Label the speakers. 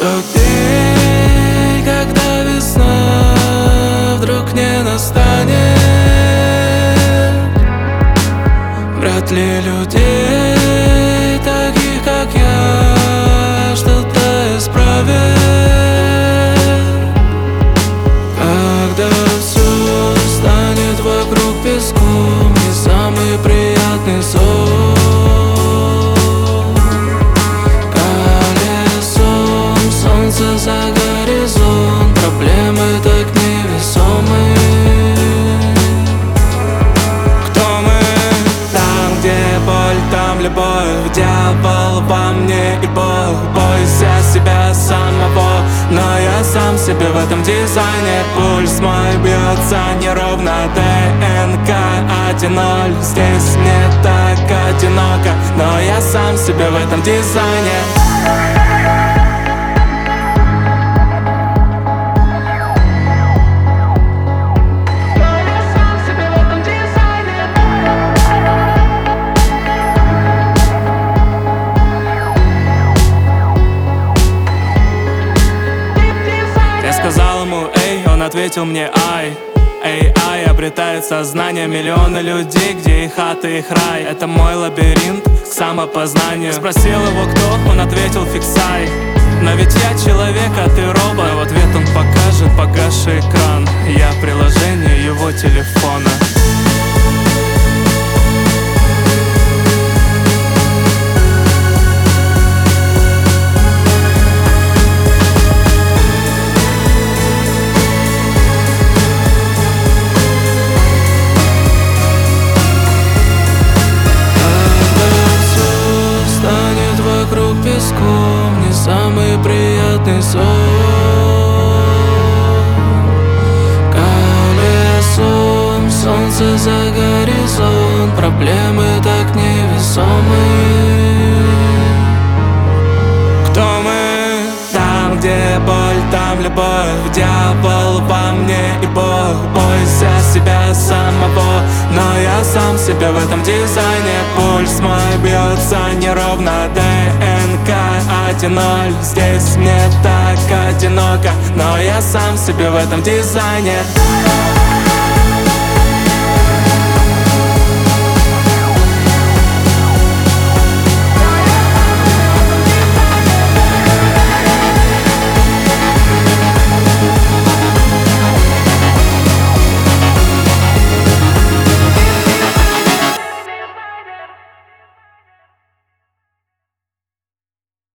Speaker 1: Тот день, когда весна вдруг не настанет, вряд ли людей, таких как я, что-то исправит. Когда все станет вокруг песком, не самый приятный сон. Солнце за горизонт, проблемы так невесомы. Кто мы? Там, где боль, там любовь. Дьявол во мне и Бог. Бойся себя самого, но я сам себе в этом дизайне. Пульс мой бьется неровно, ДНК 1-0. Здесь мне так одиноко, но я сам себе в этом дизайне. Сказал ему эй, он ответил мне ай. AI обретает сознание миллионы людей, где их ад и их рай. Это мой лабиринт к самопознанию. Спросил его кто, он ответил фиксай. Но ведь я человек, а ты робот. Но в ответ он покажет погасший экран. Я приложение его телефона. Вокруг песком, не самый приятный сон. Колесом, солнце за горизонт, проблемы так невесомы. Кто мы? Там, где боль, там любовь. Дьявол во мне и Бог. Бойся себя самого, но я сам себе в этом дизайне. Пульс мой бьется неровно, ДНК 1-0. Здесь мне так одиноко, но я сам себе в этом дизайне.